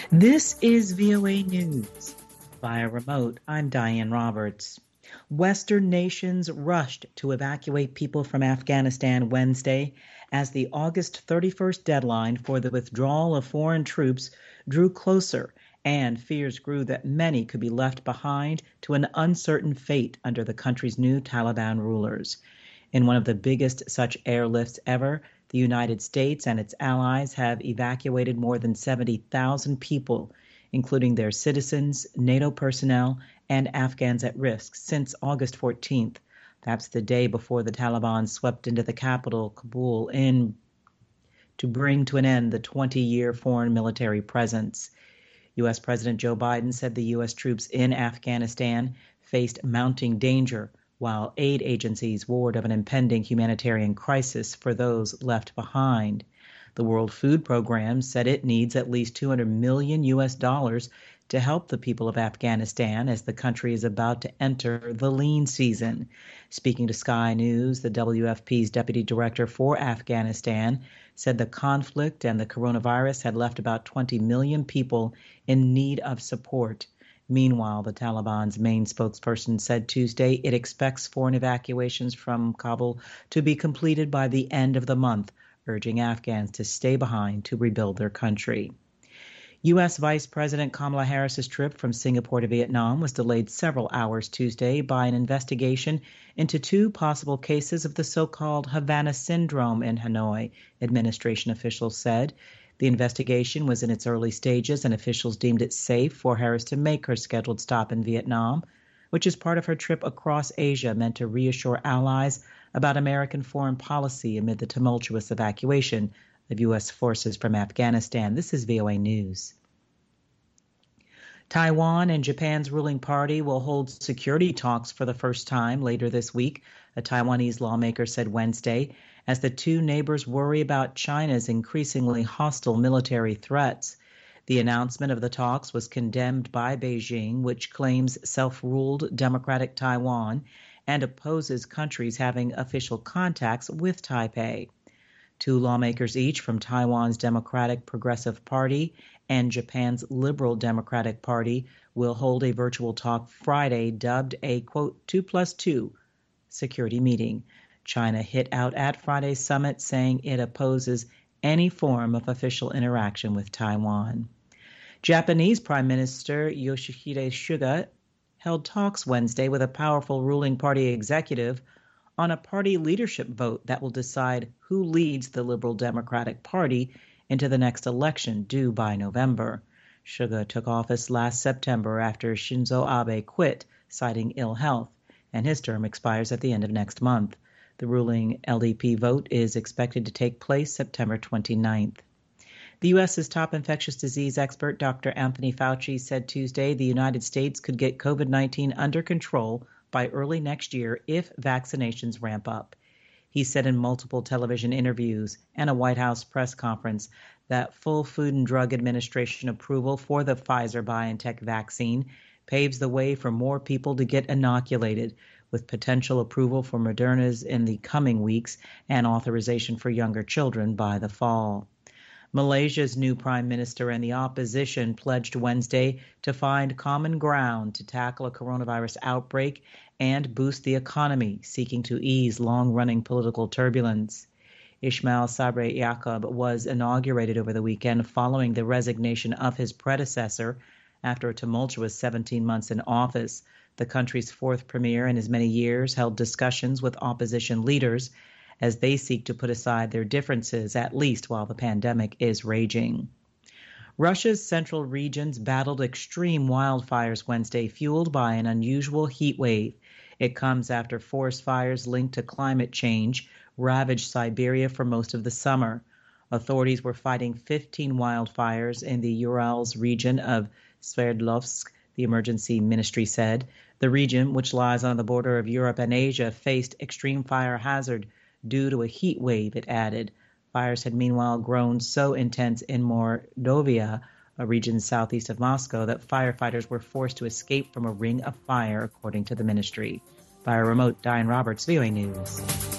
This is VOA News. Via remote, I'm Diane Roberts. Western nations rushed to evacuate people from Afghanistan Wednesday as the August 31st deadline for the withdrawal of foreign troops drew closer and fears grew that many could be left behind to an uncertain fate under the country's new Taliban rulers. In one of the biggest such airlifts ever, the United States and its allies have evacuated more than 70,000 people, including their citizens, NATO personnel, and Afghans at risk since August 14th. That's the day before the Taliban swept into the capital, Kabul, to bring to an end the 20-year foreign military presence. U.S. President Joe Biden said the U.S. troops in Afghanistan faced mounting danger, while aid agencies warned of an impending humanitarian crisis for those left behind. The World Food Program said it needs at least $200 million to help the people of Afghanistan as the country is about to enter the lean season. Speaking to Sky News, the WFP's deputy director for Afghanistan said the conflict and the coronavirus had left about 20 million people in need of support. Meanwhile, the Taliban's main spokesperson said Tuesday it expects foreign evacuations from Kabul to be completed by the end of the month, urging Afghans to stay behind to rebuild their country. U.S. Vice President Kamala Harris's trip from Singapore to Vietnam was delayed several hours Tuesday by an investigation into two possible cases of the so-called Havana syndrome in Hanoi, administration officials said. The investigation was in its early stages, and officials deemed it safe for Harris to make her scheduled stop in Vietnam, which is part of her trip across Asia meant to reassure allies about American foreign policy amid the tumultuous evacuation of U.S. forces from Afghanistan. This is VOA News. Taiwan and Japan's ruling party will hold security talks for the first time later this week, a Taiwanese lawmaker said Wednesday, as the two neighbors worry about China's increasingly hostile military threats. The announcement of the talks was condemned by Beijing, which claims self-ruled democratic Taiwan and opposes countries having official contacts with Taipei. Two lawmakers each from Taiwan's Democratic Progressive Party and Japan's Liberal Democratic Party will hold a virtual talk Friday dubbed a, quote, 2+2 security meeting. China hit out at Friday's summit, saying it opposes any form of official interaction with Taiwan. Japanese Prime Minister Yoshihide Suga held talks Wednesday with a powerful ruling party executive on a party leadership vote that will decide who leads the Liberal Democratic Party into the next election due by November. Suga took office last September after Shinzo Abe quit, citing ill health, and his term expires at the end of next month. The ruling LDP vote is expected to take place September 29th. The U.S.'s top infectious disease expert, Dr. Anthony Fauci, said Tuesday the United States could get COVID-19 under control by early next year if vaccinations ramp up. He said in multiple television interviews and a White House press conference that full Food and Drug Administration approval for the Pfizer-BioNTech vaccine paves the way for more people to get inoculated, with potential approval for Moderna's in the coming weeks and authorization for younger children by the fall. Malaysia's new prime minister and the opposition pledged Wednesday to find common ground to tackle a coronavirus outbreak and boost the economy, seeking to ease long-running political turbulence. Ismail Sabri Yaakob was inaugurated over the weekend following the resignation of his predecessor after a tumultuous 17 months in office. The country's fourth premier in as many years held discussions with opposition leaders as they seek to put aside their differences, at least while the pandemic is raging. Russia's central regions battled extreme wildfires Wednesday, fueled by an unusual heat wave. It comes after forest fires linked to climate change ravaged Siberia for most of the summer. Authorities were fighting 15 wildfires in the Urals region of Sverdlovsk, the emergency ministry said. The region, which lies on the border of Europe and Asia, faced extreme fire hazard due to a heat wave, it added. Fires had meanwhile grown so intense in Mordovia, a region southeast of Moscow, that firefighters were forced to escape from a ring of fire, according to the ministry. Via remote, Diane Roberts, VOA News.